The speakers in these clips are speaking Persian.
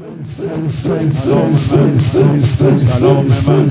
سلام من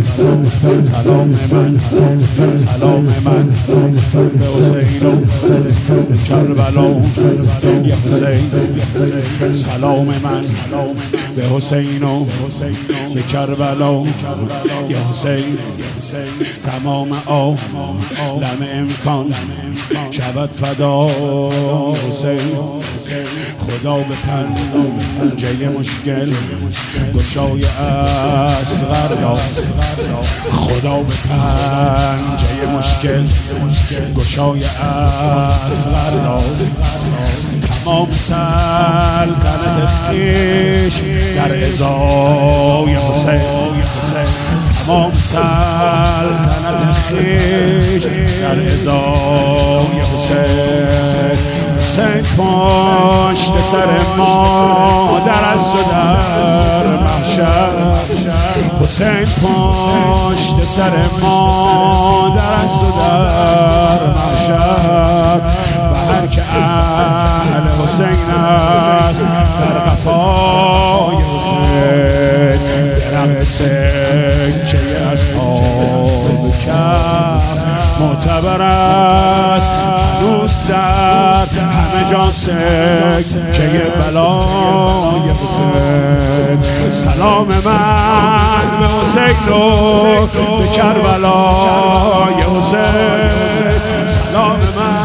به حسین و کربلا یا حسین. سلام من به حسین و به کربلا یا حسین. تمام عالم امکان شود فدا حسین. خدا به پنجه مشکل گشای اصغر داد. خدا به پنجه مشکل گشای اصغر داد. تمام سلطنت خویش در ازای حسین. تمام سلطنت خویش در ازای حسین. حسین پشت سر مادر است و در محشر. حسین پشت سر مادر است و در محشر. و هر که اهل حسین است در قفای حسین. درم سکه اصحاب کهف معتبر است هنوز در همه جا سکه بلای حسین. سلام من به حسین و به کربلای حسین. سلام من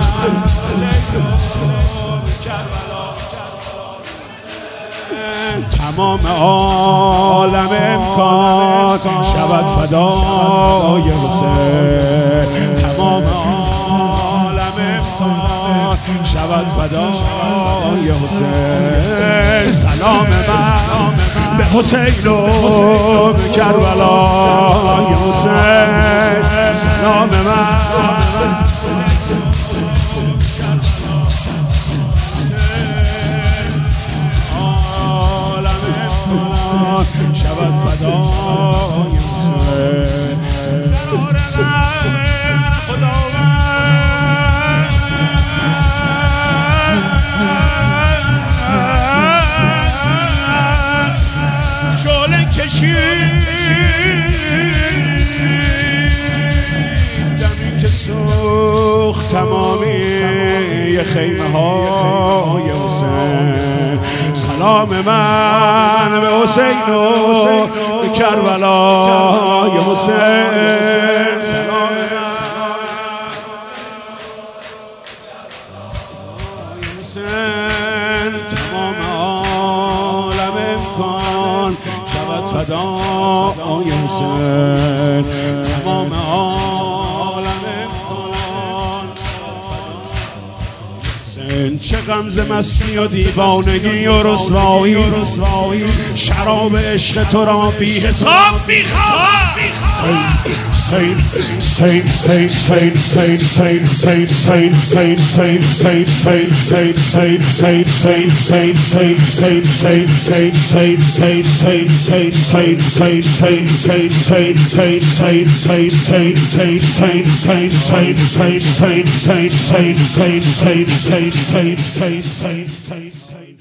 تمام عالم امکان شود فدای حسین. تمام عالم امکان شود فدای حسین. سلام من به حسین و به کربلای حسین. سلام من شود فدای حسین. شعله کشیدم این که سوخت تمامی خیمه های حسین. سلام من به حسین و به کربلای حسین. سلام حسین. تمام عالم امکان شود فدای حسین. تمام عالم امکان حسین. چه غمزه مستی و دیوانگی و رسوایی. شراب عشق تو را بی حساب میخوام. Taste.